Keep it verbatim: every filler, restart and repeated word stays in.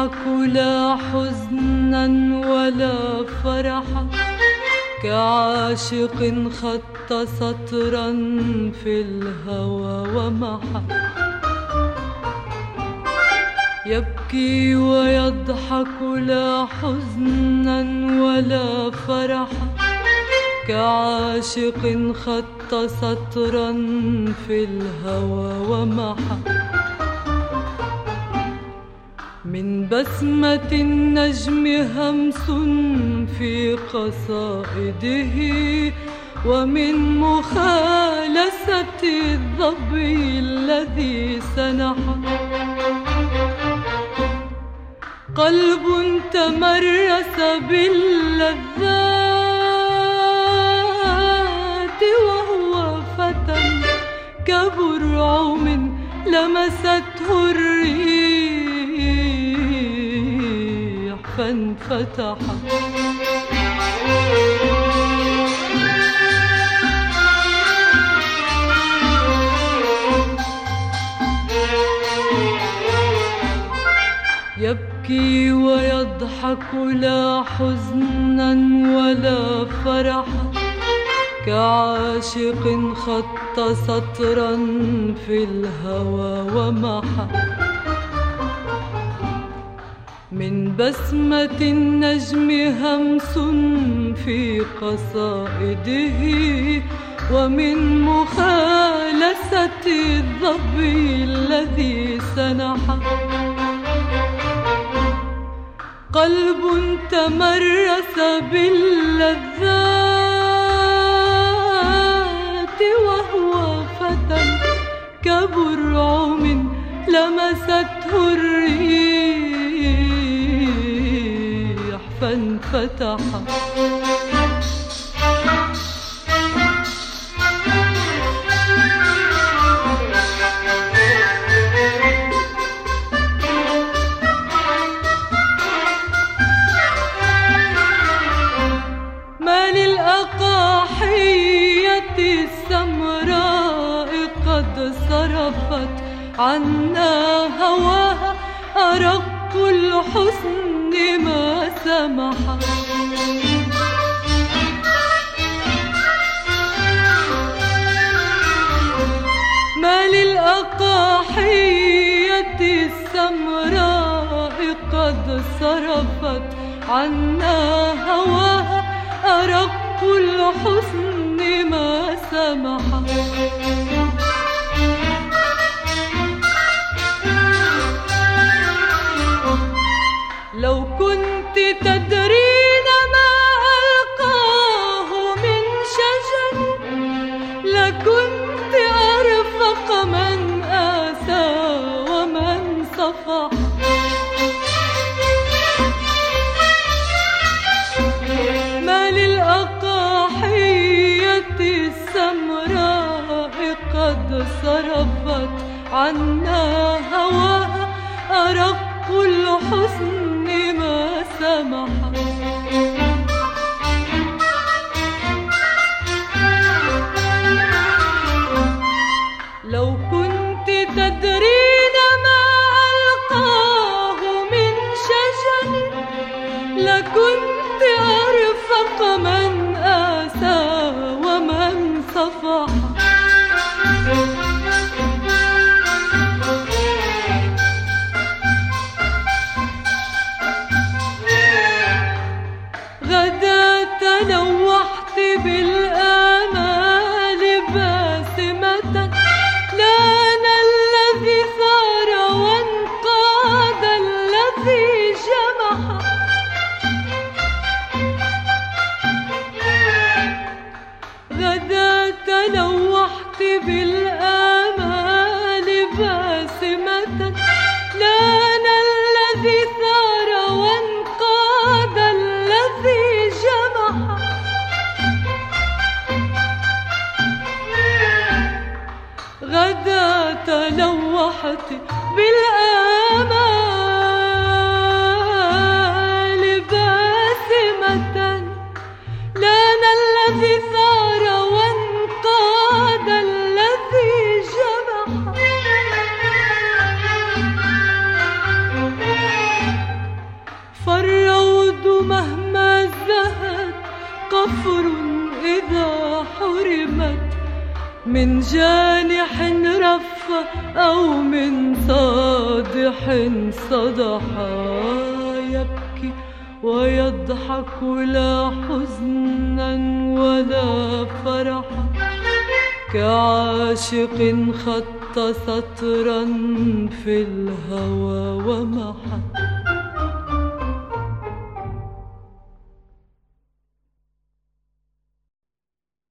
يضحك لا حزنا ولا فرحا، كعاشق خط سطرا في الهوى ومحى. يبكي ويضحك لا حزنا ولا فرحا، كعاشق خط سطرا في الهوى ومحى. من بسمة النجم همس في قصائده، ومن مخالسة الظبي الذي سنحى. قلب تمرس باللذات وهو فتى، كبرعم لمسته الريح فانفتح. يبكي ويضحك لا حزنا ولا فرحا، كعاشق خط سطرا في الهوى ومحى. من بسمة النجم همس في قصائده، ومن مخالسة الظبي الذي سنحى. قلب تمرس باللذات وهو فتى، كبرعم لمسته الريح فانفتح. السمراء قد صرفت عنا هواها، أرق الحسن ما سمح. ما للأقاحية السمراء قد صرفت عنا هواها، أرق الحسن ما سمح. لو كنت تدرين ما ألقاه من شجر، لكنت أرفق من آسى ومن صفح. ما للأقاحية السمراء قد صرفت عنا هواها، أرق الحسن ما سمح. لو كنت تدرين ما ألقاه من شجر، لكنت أرفق من آسى ومن صفح. غدا تلوحت بالآمال باسمة، لان الذي ثار وانقاد الذي جمح. غدا تلوحت بالآمال باسمة، لان الذي ثار وانقاد الذي جمح. مهما زهت قفر إذا حرمت من جانح رف أو من صادح صدحا، يبكي ويضحك لا حزنا ولا فرحا، كعاشق خط سطرا في الهوى ومحى.